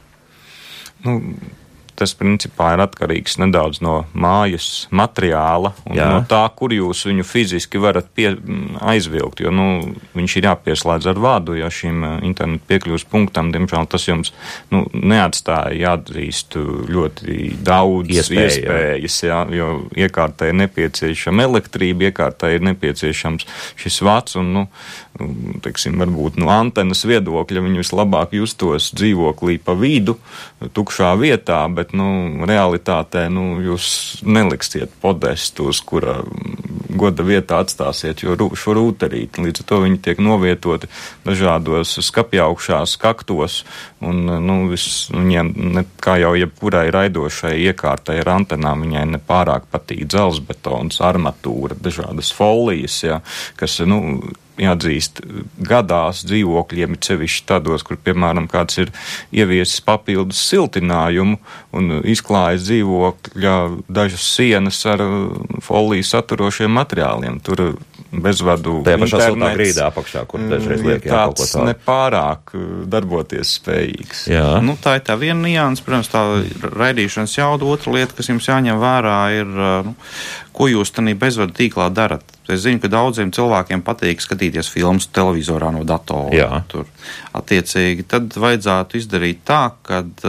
Tas principā ir atkarīgs nedaudz no mājas materiāla un no tā, kur jūs viņu fiziski varat aizvilkt, jo viņš ir jāpieslēdz ar vadu, ja šim internetu piekļuvas punktam, diemžēl tas jums neatstāja jāatzīst ļoti daudz iespējas, jo iekārtai ir nepieciešama elektrība, iekārtai ir nepieciešams šis vats un, teiksim, varbūt no antenas viedokļa viņi vislabāk justos dzīvoklī pa vidu, tukšā vietā, bet realitātē jūs neliksiet podestu, uz kura goda vietā atstāsiet šo rūterīti. Līdz ar to viņi tiek novietoti dažādos skapjaugšās kaktos, un viņiem, kā jau jebkurai raidošai iekārtai ar antenām, viņai nepārāk patīk dzelzbetons, armatūra, dažādas folijas, kas, jāatzīst, gadās dzīvokļiem, ir sevišķi tādos, kur, piemēram, kāds ir ieviesis papildus siltinājumu un izklājas dzīvokļa dažas sienas ar foliju saturošiem materiāliem. Tur bezvadu tajā pašā siltā grīdā apakšā, kur dažreiz liek kaut ko tādu. Nepārāk darboties spējīgs. Tā ir tā viena nianses, protams, tā raidīšanas jauda. Otra lieta, kas jums jāņem vērā, ir, ko jūs tanī bezvadu tīklā darat. Es zinu, ka daudziem cilvēkiem patīk skatīties filmas televizorā no datora. Tur attiecīgi tad vajadzētu izdarīt tā, kad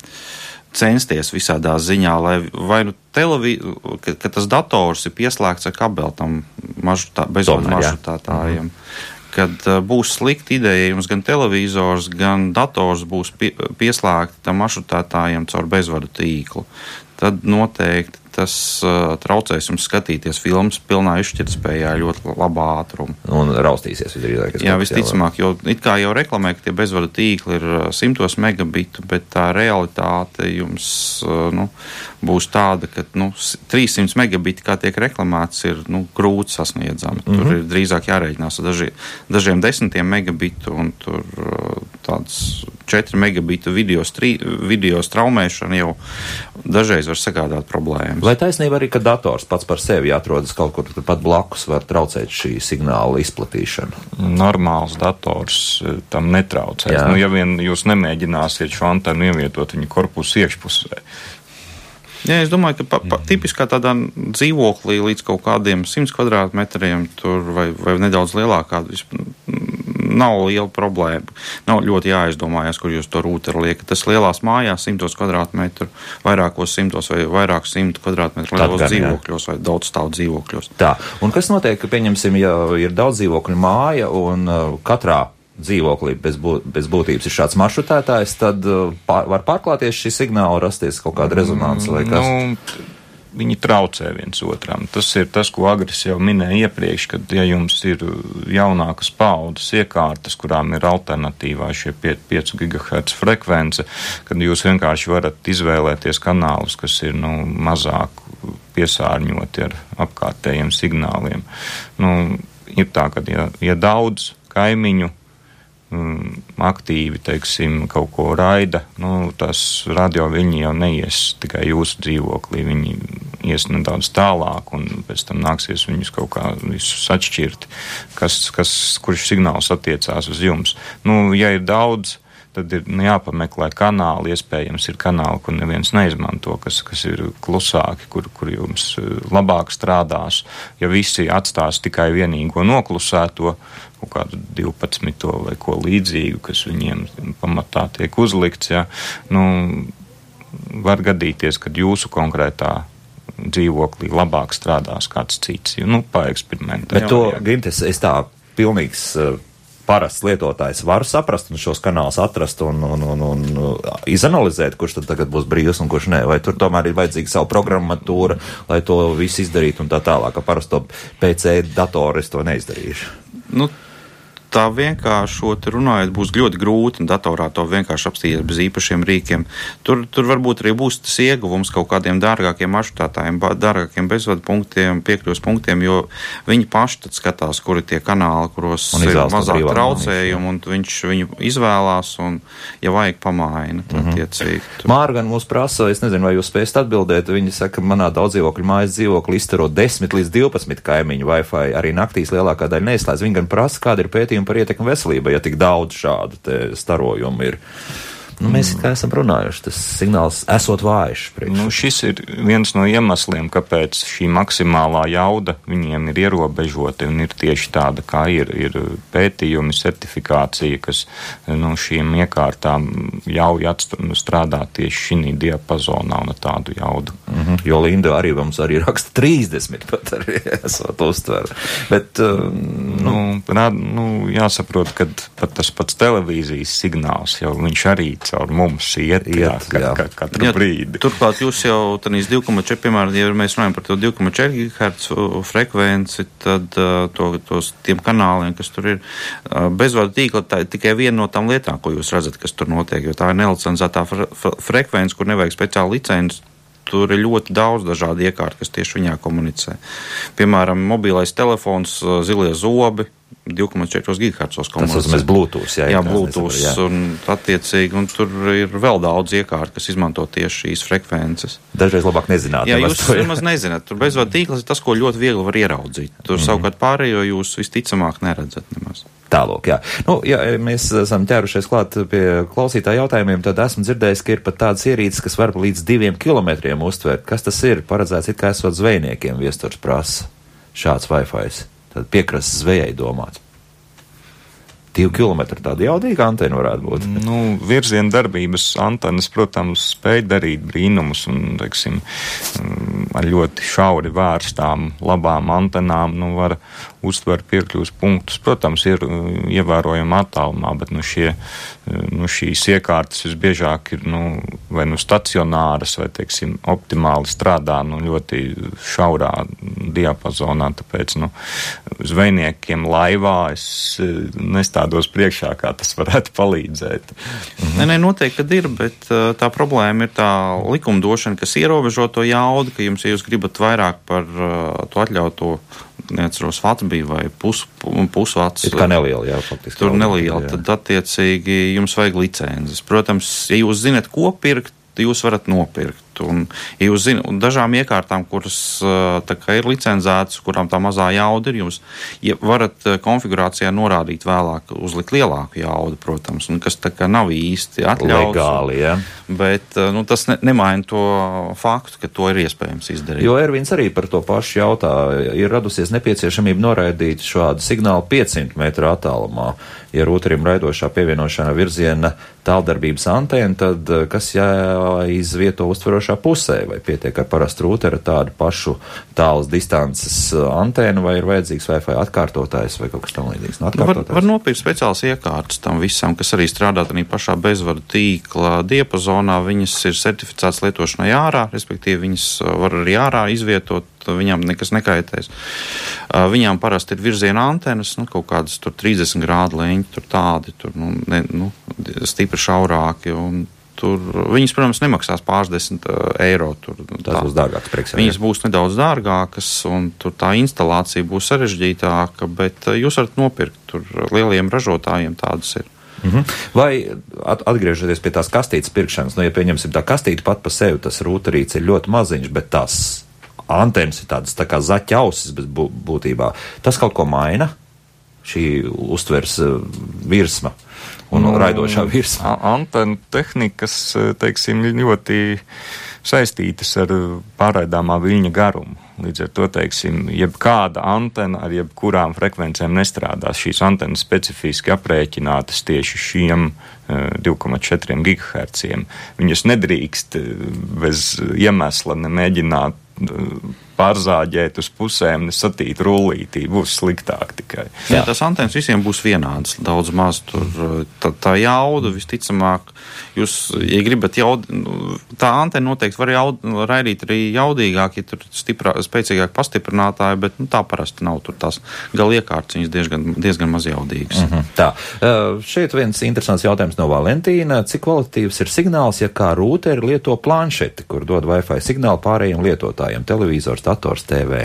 censties visādā ziņā, lai vai ka tas dators ir pieslēgts ar kabeli tam bezvadu maršrutētājiem. Kad būs slikta ideja, jums gan televizors, gan dators būs pieslēgti tam maršrutētājiem caur bezvadu tīklu, tad noteikti tas traucēs jums skatīties filmas pilnā izšķirtspējā ļoti labā ātrumā. Un raustīsies visdrīzāk. Jā, visticamāk, jo it kā jau reklamē, ka tie bezvadu tīkli ir 100 megabitu, bet tā realitāte jums būs tāda, ka 300 megabiti, kā tiek reklamēts, ir grūti sasniedzami. Tur ir drīzāk jārēķinās ar dažiem 10 megabitu un tur tāds 4 megabitu video straumēšana jau dažreiz var sagādāt problēmas. Vai taisnība arī, ka dators pats par sevi atrodas kaut kur pat blakus, var traucēt šī signāla izplatīšanu? Normāls dators tam netraucēs. Jā. Nu, ja vien jūs nemēģināsiet šo antenu ievietot viņa korpusu iekšpusē. Jā, es domāju, ka tipiskā tādā dzīvoklī līdz kaut kādiem 100 kvadrātmetriem tur vai nedaudz lielākā nav liela problēma. Nav ļoti jāizdomājas, kur jūs to rūteru liekat. Tas lielās mājās 100 kvadrātmetru, vairākos 100 vai vairāk 100 kvadrātmetru lielos dzīvokļos vai daudz stāv dzīvokļos. Tā, un kas notiek, pieņemsim, ja ir daudz dzīvokļu māja un katrā dzīvoklī bez būtības ir šāds maršrutētājs, tad var pārklāties šī signāla, rasties kaut kāda rezonanse vai kas? Nu, viņi traucē viens otram. Tas ir tas, ko Agris jau minēja iepriekš, kad, ja jums ir jaunākas paaudzes iekārtas, kurām ir alternatīvā šie 5 GHz frekvence, kad jūs vienkārši varat izvēlēties kanālus, kas ir, mazāk piesārņoti ar apkārtējiem signāliem. Ir tā, ka, ja daudz kaimiņu aktīvi, teiksim, kaut ko raida, tas radio viņi jau neies tikai jūsu dzīvoklī, viņi ies nedaudz tālāk un pēc tam nāksies viņus kaut kā visus atšķirt, kurš signāls attiecās uz jums. Ja ir daudz, tad ir jāpameklē kanāli, iespējams ir kanāli, kur neviens neizmanto, kas ir klusāki, kur jums labāk strādās. Ja visi atstās tikai vienīgo noklusēto, kaut kādu 12 vai ko līdzīgu, kas viņiem pamatā tiek uzlikts, var gadīties, kad jūsu konkrētā dzīvoklī labāk strādās kāds cits. Paeksperimentēt. Bet to, Gintes, es tā pilnīgs parasts lietotājs var saprast un šos kanālus atrast un izanalizēt, kurš tad tagad būs brīvs un kurš nē, vai tur tomēr ir vajadzīga savu programmatūra, lai to visu izdarītu un tā tālāk, ka parasto PC datoru es to neizdarīšu. Tā vienkāršot runājot būs ļoti grūti, un datorā to vienkārši apstīties bez īpašiem rīkiem. Tur varbūt arī būs tas ieguvums kaut kādiem dārgākiem maršrutētājiem, dārgākiem bezvadu punktiem, piekļuvas punktiem, jo viņi paši tad skatās, kuri tie kanāli, kuros ir mazāk traucējumi, un viņš viņu izvēlās, un, ja vajag, pamaina. Mārgan mūs prasa, es nezinu, vai jūs spēsit atbildēt, viņi saka, manā daudzdzīvokļu mājas dzīvokli izstaro 10 līdz 12 kaimiņu Wi-Fi, arī naktīs lielākā daļa neizslēdz. Viņi gan prasa, kāda ir pētījuma par ietekmi veselībai, ja tik daudz šādu te starojumu ir. Mēs kā esam runājuši, tas signāls esot vājš. Šis ir viens no iemesliem, kāpēc šī maksimālā jauda viņiem ir ierobežota un ir tieši tāda, kā ir pētījumi, certifikācija, kas šīm iekārtām ļauj strādāt tieši šī diapazonā un tādu jaudu. Jo Linda arī mums arī raksta 30 pat arī esot uztver. Bet, jāsaprot, ka pat tas pats televīzijas signāls jau viņš arī caur mums iet katru brīdi. Turklāt jūs jau tanīs 2,4, piemēram, ja mēs runājam par to 2,4 GHz frekvenci, tad tiem kanāliem, kas tur ir bezvadu tīkla, tā ir tikai viena no tām lietām, ko jūs redzat, kas tur notiek, jo tā ir nelicencētā frekvence, kur nevajag speciālu licenci. Tur ir ļoti daudz dažādu iekārtu, kas tieši viņā komunicē. Piemēram, mobilais telefons, zilie zobi, 2,4 GHz komunicē. Tas uzmēs Bluetooth, jā, Bluetooth, un attiecīgi, un tur ir vēl daudz iekārtu, kas izmanto tieši šīs frekvences. Dažreiz labāk nezināt. Jā, jūs nemaz nezināt. Tur bezvadu tīkls ir tas, ko ļoti viegli var ieraudzīt. Tur savukārt pārējo jūs visticamāk neredzat nemaz. Tālāk, jā. Ja mēs esam ķērušies klāt pie klausītāju jautājumiem, tad esmu dzirdējis, ka ir pat tādas ierīces, kas var līdz 2 kilometriem uztvert. Kas tas ir? Paredzēts it kā esot zvejniekiem, viesturs prasa šāds Wi-Fi. Tad piekrastes zvejai domāts. 2 kilometri tāda jaudīga antena varētu būt. Virziena darbības antenas, protams, spēj darīt brīnumus un, teiksim, ar ļoti šauri vērstām labām antenām, var uztvert piekļuvas punktus. Protams, ir ievērojama attālumā, bet šīs iekārtas visbiežāk ir vai stacionāras, vai, teiksim, optimāli strādā ļoti šaurā diapazonā, tāpēc zvejniekiem laivā es nestādos priekšā, kā tas varētu palīdzēt. Nē, noteikti, kad ir, bet tā problēma ir tā likumdošana, kas ierobežo to jaudu, ka jums, ja jūs gribat vairāk par to atļauto, neatceros, vats bija vai pusvats. Ir kā neliela, jā, faktiski. Tur neliela, tad attiecīgi jums vajag licences. Protams, ja jūs zinat, ko pirkt, jūs varat nopirkt. Un, ja jūs zināt, dažām iekārtām, kuras ir licencētas, kurām tā mazā jauda ir, jūs varat konfigurācijā norādīt vēlāk, uzlikt lielāku jaudu, protams, un kas tā kā nav īsti atļauts. Legāli, ja. Bet tas nemaina to faktu, ka to ir iespējams izdarīt. Jo Ervins arī par to pašu jautā. Ir radusies nepieciešamība noraidīt šādu signālu 500 metru attālumā. Ja rūterim raidošā pievienošana virziena tāldarbības antēna, tad kas jāizvieto uztverošā pusē? Vai pietiek ar parastu rūtera tādu pašu tālas distances antēnu, vai ir vajadzīgs Wi-Fi atkārtotājs vai kaut kas tam līdzīgs? Var nopirkt speciāls iekārtas tam visam, kas arī strādā tādā pašā bezvadu tīkla diapazonā. Viņas ir certificētas lietošanai ārā, respektīvi viņas var arī ārā izvietot, viņām nekas nekaitēs. Viņām parasti ir virziena antenas, kaut kādas tur 30 grādu leņķi, tur tādi, tur stipri šaurāki, un tur viņas, protams, nemaksās pāris 10 eiro. Tas būs dārgāks priekšā. Viņas būs nedaudz dārgākas, un tur tā instalācija būs sarežģītāka, bet jūs varat nopirkt, tur lieliem ražotājiem tādas ir. Vai atgriežoties pie tās kastītes pirkšanas, ja pieņemsim tā kastīte pat pa sevi, tas rūterīts ir ļoti maziņš, bet tās antenas ir tādas tā kā zaķa ausis būtībā. Tas kaut ko maina? Šī uztvers virsma un raidošā virsma. Antenu tehnikas, teiksim, ļoti saistītas ar pārraidāmā viļņa garumu. Līdz ar to, teiksim, jebkāda antena ar jebkurām frekvencēm nestrādās. Šīs antenas specifiski aprēķinātas tieši šiem 2,4 GHz. Viņas nedrīkst bez iemesla nemēģināt pārzāģēt uz pusēm, nesatīt rullītī, būs sliktāk tikai. Jā, tās antenas visiem būs vienādas, daudz maz tur. Tā jauda, visticamāk, jūs, ja gribat jaudu, tā antena noteikti var raidīt arī jaudīgāk, ja tur spēcīgāk pastiprinātāji, bet tā parasti nav. Tur tās galiekārtas, viņas diezgan maz jaudīgas. Tā, šeit viens interesants jautājums no Valentīna. Cik kvalitatīvs ir signāls, ja kā rūteri lieto planšeti, kur dod Wi-Fi signālu pārējiem lietotājiem, televizors, dators, TV?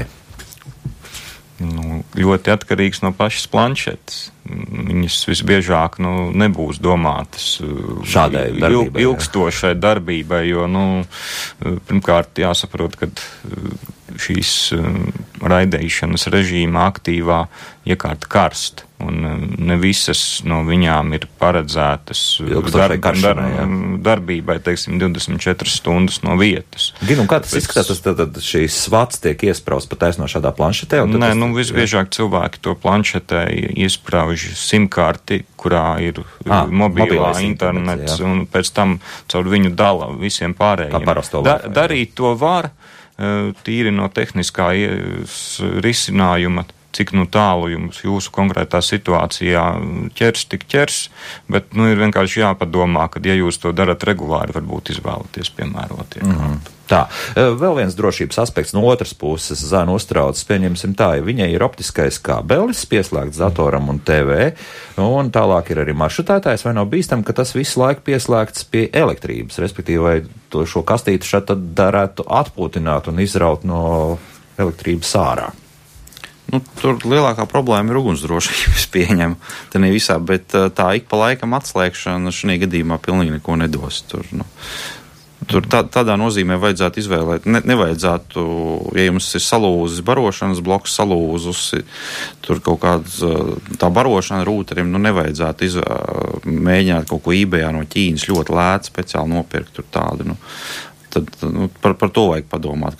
Ļoti atkarīgs no pašas planšetes. Viņas visbiežāk nebūs domātas šādai darbībai, ilgstošai darbībai, jo pirmkārt jāsaprot, ka šīs raidīšanas režīma aktīvā iekārta karst, un ne visas no viņām ir paredzētas darbībai, teiksim, 24 stundas no vietas. Ginu, kā tas izskatās, tad šīs svats tiek iesprausts pa taisno šādā planšetē? Nē, visbiežāk cilvēki to planšetē iesprauž simkarti, kurā ir mobilā internets, un pēc tam caur viņu dala visiem pārējiem. Darīt to var, tīri no tehniskā risinājuma, cik tālu jums jūsu konkrētā situācijā ķers, tik ķers, bet ir vienkārši jāpadomā, ka, ja jūs to darat regulāri, varbūt izvēlaties piemērot iekārtu. Tā, vēl viens drošības aspekts no otras puses Zana uztrauc, pieņemsim tā, ja viņai ir optiskais kābelis pieslēgts datoram un TV, un tālāk ir arī maršrutētājs, vai nav bīstam, ka tas visu laiku pieslēgts pie elektrības, respektīvi, vai to šo kastīti šeit tad darētu atpūtināt un izraut no elektrības ārā? Tur lielākā problēma ir ugunsdrošība, es pieņemu, te ne visā, bet tā ik pa laikam atslēgšana šī gadījumā pilnīgi neko nedos. Tur tādā nozīmē vajadzētu izvēlēt, nevajadzētu, ja jums ir salūzis barošanas bloks, salūzusi, tur kaut kāds tā barošana rūterim, nevajadzētu mēģināt kaut ko eBayā no Ķīnas ļoti lēt speciāli nopirkt tur tādu, tad par to vajag padomāt,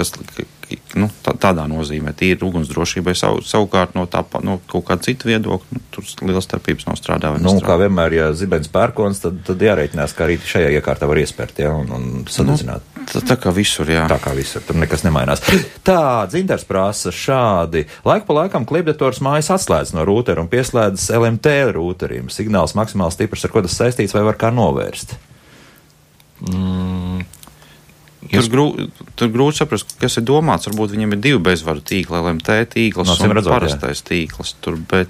tādā nozīmē tīri ugunsdrošībai savukārt no kaut kāda cita viedokļa, tur liela starpības nav strādā. Kā vienmēr, ja zibens pērkons, tad jārēķinās, ka arī šajā iekārtā var iespērt, un sadedzināt. Tā kā visur, jā. Tā kā visur, tur nekas nemainās. Tā, Dzintars prasa šādi. Laiku pa laikam klipdators mājas atslēdz no rūtera un pieslēdz LMT rūterim. Signāls maksimāli stiprs, ar ko tas saistīts vai var kā novērst? Tur grūti saprast, kas ir domāts. Varbūt viņam ir divi bezvadu tīkli, LMT tīkls un parastais tīkls. Bet,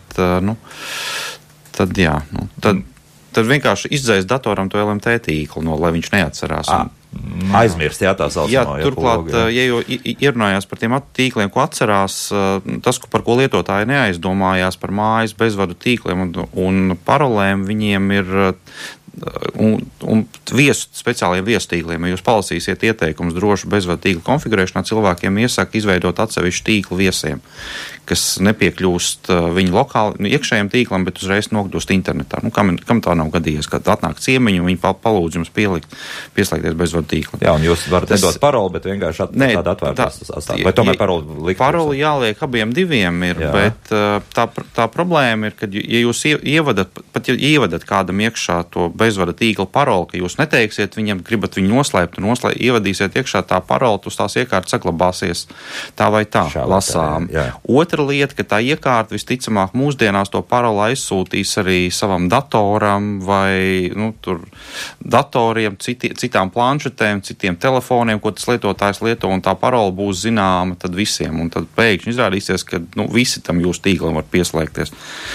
tad vienkārši izdzēs datoram to LMT tīklu, lai viņš neatcerās. Aizmirst, tā saucamā. Turklāt, ja ierunājās par tiem tīkliem, ko atcerās, tas, par ko lietotāji neaizdomājās par mājas bezvadu tīkliem un parolēm, viņiem ir Un speciālajiem viestīkliem, ja jūs palasīsiet ieteikumus drošu bezvadu tīklu konfigurēšanā, cilvēkiem iesaka izveidot atsevišķu tīklu viesiem, kas nepiekļūst viņu lokāli iekšējiem tīklam, bet uzreiz nokļūst internetā. Kam tā nav gadījies, kad atnāk ciemiņi un viņi palūdz jums pieslēgties bezvadu tīklam. Jā, un jūs varat nedot paroli, bet vienkārši tādu atvērtu atstāt. Vai tomēr paroli likt? Paroli jāliek abiem diviem ir, bet tā problēma ir, kad ja jūs ievadat kādam iekšā to bezvada tīkla paroli, ka jūs neteiksiet viņam, gribat viņu noslēpt un ievadīsiet iekšā tā paroli, uz tās iekārtas saglabāsies tā vai tā, lasām. Otra lieta, ka tā iekārta visticamāk mūsdienās to paroli aizsūtīs arī savam datoram vai datoriem, citām planšetēm, citiem telefoniem, ko tas lietotājs lieto, un tā paroli būs zināma tad visiem. Un tad pēkšņi izrādīsies, ka visi tam jūsu tīklam var pieslēgties.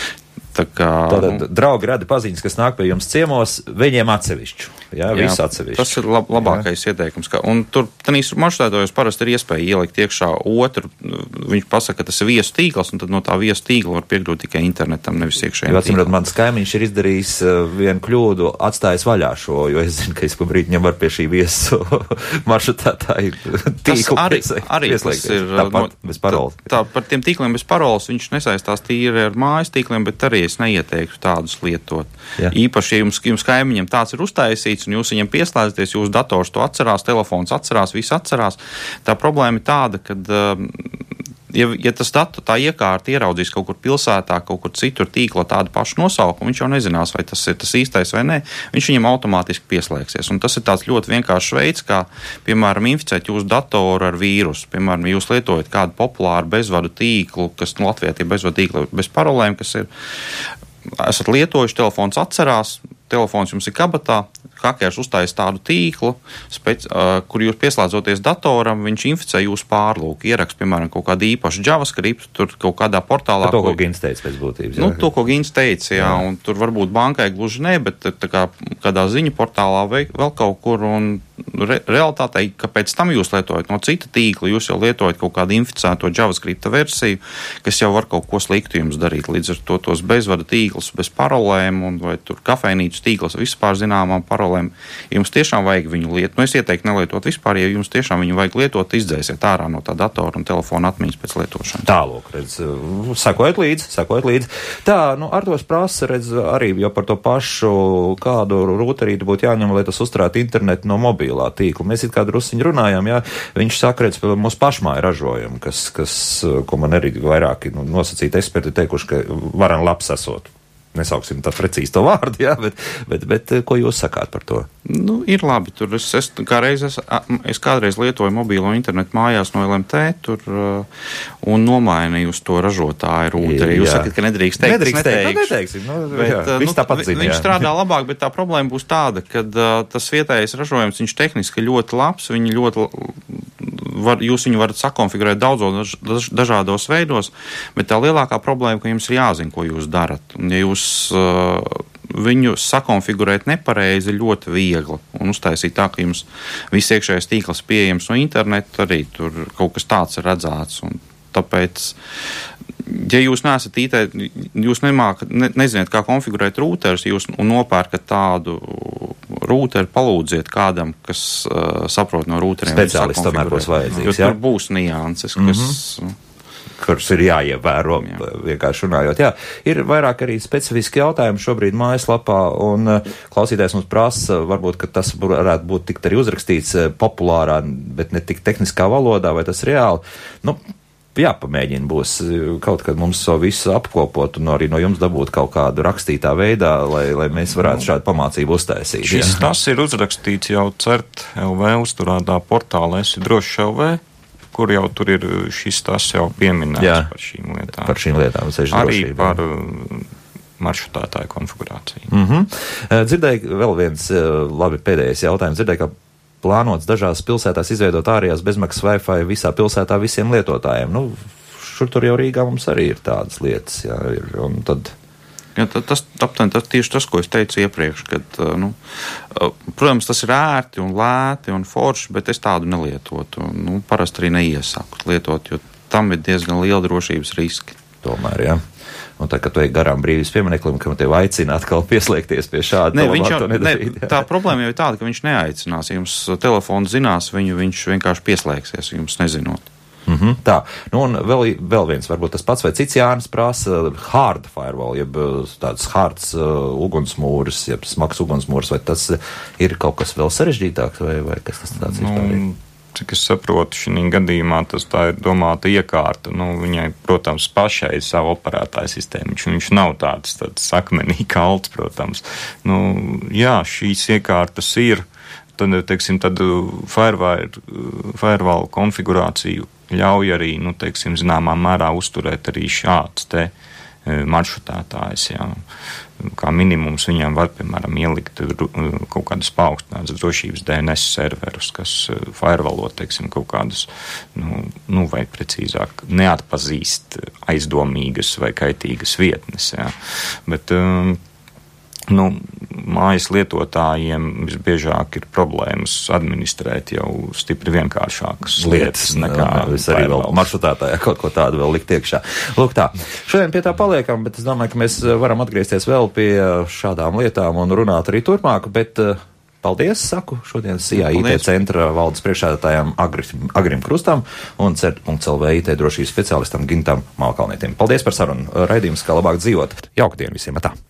Tātad draugi rada paziņas, kas nāk pie jums ciemos, viņiem atsevišķu. Jā, visu atsevišķu. Tas ir labākais ieteikums. Un tur tanīs maršrutētājos parasti ir iespēja ielikt iekšā otru. Viņš pasaka, ka tas ir viesu tīkls, un tad no tā viesu tīkla var piekļūt tikai internetam, nevis iekšējiem tīklam. Mans kaimiņš ir izdarījis vienu kļūdu, atstājis vaļā šo, jo es zinu, ka es pa brīdi ņem var pie šī viesu maršrutētāju tīklu pieslēgties. Tāpat bez paroles. Par tiem tīkliem bez paroles viņš nesaistās tīri ar mājas tīkliem, bet arī es neieteiktu tādus lietot. Jā. Īpaši, ja jums kaimiņam tāds ir uztaisīts un jūs viņam pieslēdzaties, jūsu dators to atcerās, telefons atcerās, viss atcerās. Tā problēma ir tāda, ka ja tā iekārta ieraudzīs kaut kur pilsētā, kaut kur citur tīkla tādu pašu nosaukumu, viņš jau nezinās, vai tas ir tas īstais vai nē, viņš viņam automātiski pieslēgsies. Un tas ir tāds ļoti vienkāršs veids, kā, piemēram, inficēt jūsu datoru ar vīrusu. Piemēram, jūs lietojat kādu populāru bezvadu tīklu, kas Latvijā ir bezvadu tīkli bez parolēm, kas ir, esat lietojuši, telefons atcerās, telefons jums ir kabatā, hakers uztais tādu tīklu, kur jūs pieslēdzoties datoram, viņš inficē jūsu pārlūku, ierakst, piemēram, kaut kādu īpašu JavaScript, tur kaut kādā portālā. To, ko Gins teica pēc būtības. To, ko Gins teica, jā, un tur varbūt bankai gluži ne, bet kādā ziņu portālā vēl kaut kur, un realitātei, ka pēc tam jūs lietojat no cita tīkla, jūs jau lietojat kaut kādu inficēto JavaScript versiju, kas jau var kaut ko sliktu jums darīt. Līdz ar to tos bezvada tīklus bez parolēm, un vai tur kafejnīcas tīkls vispār zināmām parolēm, jums tiešām vajag viņu lietot. Es ieteiktu nelietot vispār, ja jums tiešām viņu vajag lietot, izdzēsiet ārā no tā datora un telefona atmiņas pēc lietošanas. Tālūk, redz, sekojot līdzi. Tā, Artos prasa, redz, arī jau par to pašu, kādu rūterīti būtu jāņem, lai tas uzturētu internetu no mobilā tīkla. Mēs it kā drusciņi runājām, jā, viņš saka, redz, mūsu pašmāju ražojumu, ko man arī vairāki nosacīti eksperti teikuši, ka varam labs esot. Nesauksim tā precīzi to vārdu, jā, bet ko jūs sakāt par to? Ir labi. Tur es kādreiz lietoju mobīlo internetu mājās no LMT tur, un nomainīju uz to ražotāju rūteri. Jūs sakat, ka nedrīkst teikt. Neteiksim. Viņš strādā labāk, bet tā problēma būs tāda, ka tas vietējais ražojums, viņš tehniski ļoti labs, jūs viņu varat sakonfigurēt daudzos dažādos veidos, bet tā lielākā problēma, ka jums ir jāzina, ko jūs darat. Un ja jūs viņu sakonfigurēt nepareizi ļoti viegli un uztaisīt tā, ka jums viss iekšējais tīkls pieejams no interneta, arī tur kaut kas tāds ir redzēts. Un tāpēc, ja jūs neesat IT, jūs nezināt, kā konfigurēt rūterus, jūs nopērkat tādu rūteri, palūdziet kādam, kas saprot no rūteriem. Speciālists tomēr būs vajadzīgs. Jo tur būs nianses, kurus ir jāievēro, vienkārši runājot. Jā, ir vairāk arī specifiski jautājumi šobrīd mājaslapā, un klausītājs mums prasa, varbūt, ka tas varētu būt tikt arī uzrakstīts populārā, bet ne tik tehniskā valodā, vai tas reāli. Jāpamēģina būs kaut kad mums to visu apkopot un arī no jums dabūt kaut kādu rakstītā veidā, lai mēs varētu šādu pamācību uztaisīt. Tas ir uzrakstīts jau CERT LV uzturētā portālā Esi drošs LV, kur jau tur ir šis tas jau pieminēts par šīm lietām. Par šīm lietām. Arī par maršrutētāju konfigurāciju. Dzirdēju vēl viens labi pēdējais jautājums. Dzirdēju, ka plānots dažās pilsētās izveidot ārējās bezmaksas Wi-Fi visā pilsētā visiem lietotājiem. Šur tur jau Rīgā mums arī ir tādas lietas. Jā, un tad... Ja, tas tieši tas, ko es teicu iepriekš, kad, protams, tas ir ērti un lēti un forši, bet es tādu nelietotu. Parasti arī neiesaku lietot, jo tam ir diezgan liela drošības riski. Tomēr, jā. Un tā, kad tu ej garām brīvības piemineklim, ka tev aicina atkal pieslēgties pie šāda, tā problēma jau ir tāda, ka viņš neaicinās. Ja jums telefons zinās viņu, viņš vienkārši pieslēgsies, jums nezinot. Tā, nu un vēl viens, varbūt tas pats vai cits Jānis prasa hard firewall, jeb tāds hards ugunsmūris, jeb smags ugunsmūris, vai tas ir kaut kas vēl sarežģītāks, vai kas tas tāds ir? Cik es saprotu, šī gadījumā tā ir domāta iekārta. Viņai, protams, pašai ir sava operētāja sistēma. Viņš nav tāds akmenī kalts, protams. Jā, šīs iekārtas ir. Tad, teiksim, firewall konfigurāciju ļauj arī, zināmā mērā uzturēt arī šāds te maršrutētājs, jā. Kā minimums viņam var, piemēram, ielikt kaut kādas paaugstinātas drošības DNS serverus, kas firewallot, kaut kādas, vai precīzāk, neatpazīst aizdomīgas vai kaitīgas vietnes, jā. Bet, mājas lietotājiem visbiežāk ir problēmas administrēt jau stipri vienkāršākas lietas nekā es arī vēl maršrutētājā kaut ko tādu vēl likt iekšā. Lūk tā, šodien pie tā paliekam, bet es domāju, ka mēs varam atgriezties vēl pie šādām lietām un runāt arī turpmāk, bet paldies, saku, šodien SIA IT centra valdes priekšsēdētājam Agrim Krustam un CERT.LV IT drošības speciālistam Gintam Malkalnietim. Paldies par sarunu. Raidījums, kā labāk dzīvot. Jauku dienu visiem. Tā.